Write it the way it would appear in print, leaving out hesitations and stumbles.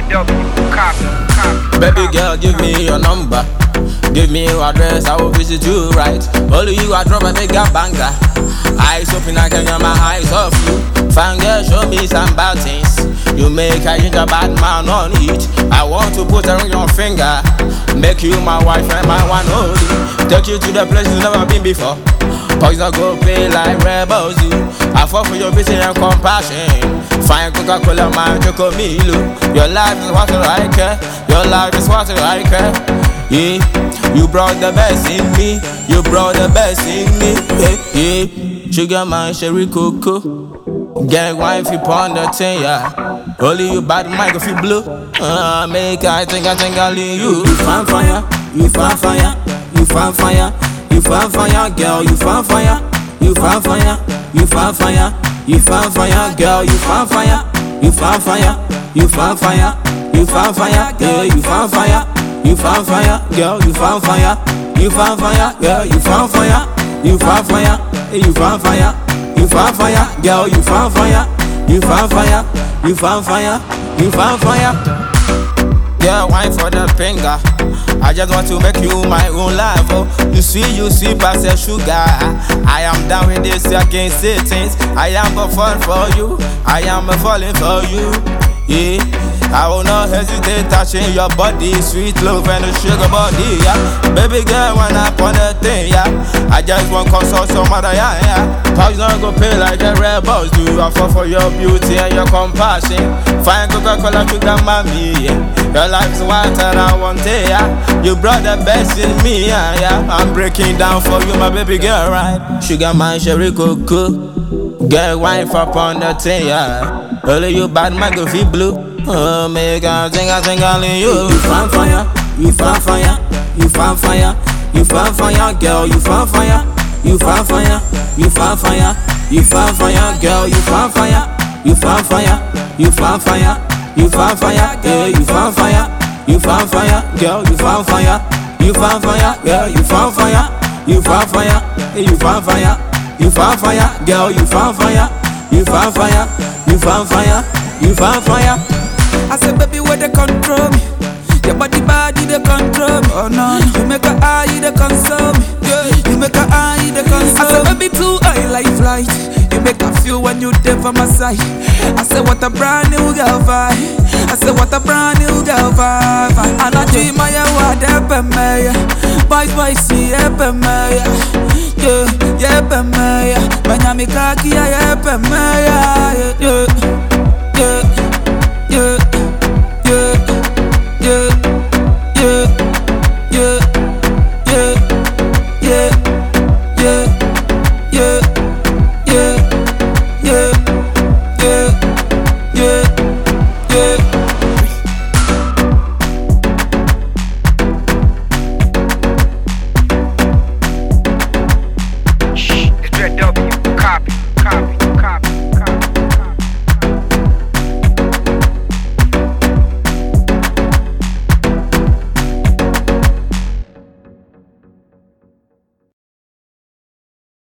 Baby girl, give me your number. Give me your address, I will visit you right. Only you I drop a big banger. Eyes open, I can get my eyes off you. Fine girl, show me some bad things. You make a ginger bad man on it. I want to put a ring on your finger. Make you my wife and my one only. Take you to the place you've never been before. Poison go play like rebels do. I fall for your beauty and compassion. Fine Coca-Cola, my Chocomilo. Your life is what I care. Your life is what I care. Yeah, you brought the best in me. You brought the best in me. Yeah, yeah. Sugar man, Sherry Coco. Get wife, you pound the thing, yeah. Only you bad mic if you blue. Make I think I'll leave you. You fan fire, you fan fire, you fan fire, you fan fire, girl, you fan fire, you fan fire, you fan fire, you fan fire, girl, you fan fire, you fan fire, you fan fire, you fan fire, girl, you fan fire, you fan fire, girl, you fan fire, you fan fire, girl, you fan fire, you fan fire, you fan fire, you fan fire, girl, you fan fire, you fan fire, you fan fire, you fan fire. Yeah, wine for the finger. I just want to make you my own life. Oh, you see, past the sugar. I am down with this, I can't say things. I am gonna fall for you. I am falling for you. Yeah, I will not hesitate touching your body, sweet love and a sugar body. Yeah, baby girl, when I put the thing, yeah, I just want consult some other, yeah. Poison go pay like the rebels do. I fall for your beauty and your compassion. Fine Coca-Cola, sugar mommy, yeah. Your life is what I want it, yeah. You brought the best in me, yeah, yeah. I'm breaking down for you, my baby girl, right? Sugar man, Sherry Coco. Get wife up on the thing, yeah. Only you bad man go feel blue. Make I think I'll leave you. You fan fire, you fan fire, you fan fire, you fan fire, girl, you fan fire, you fan fire, you fan fire, you fan fire, girl, you fan fire, you fan fire, you fan fire, you fan fire, girl, you fan fire, you fan fire, girl, you fan fire, you fan fire, girl, you fan fire, you fan fire, you fan fire, you fan fire, girl, you fan fire, you fan fire, you fan fire, you fan fire. I said, baby, where they control me? Your body, they control me. Oh no, you make a eye, they console me. Yeah, you make a eye, they console me. I said, baby, too high like flight. You make a feel when you there for my side. I said, what a brand new girl vibe. I said, what a brand new girl vibe. And I dream my what happened, me. Bye, see, happened, me. Yeah, yeah, me. When I'm a kaki, I happened, me.